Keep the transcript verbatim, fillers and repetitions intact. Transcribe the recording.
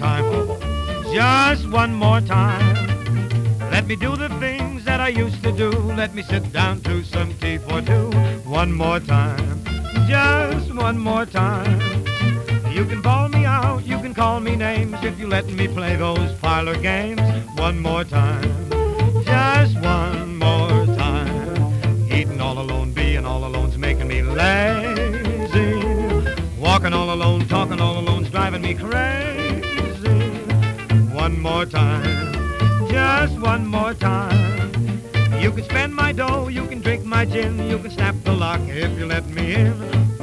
time. Oh, just one more time. Let me do the things that I used to do. Let me sit down to some tea for two. One more time, just one more time. You can ball me out, you can call me names if you let me play those parlor games. One more time, just one more time. Eating all alone, being all alone's making me lazy. Walking all alone, talking all alone's driving me crazy. One more time, just one more time. You can spend my dough, you can drink my gin, you can snap the lock if you let me in.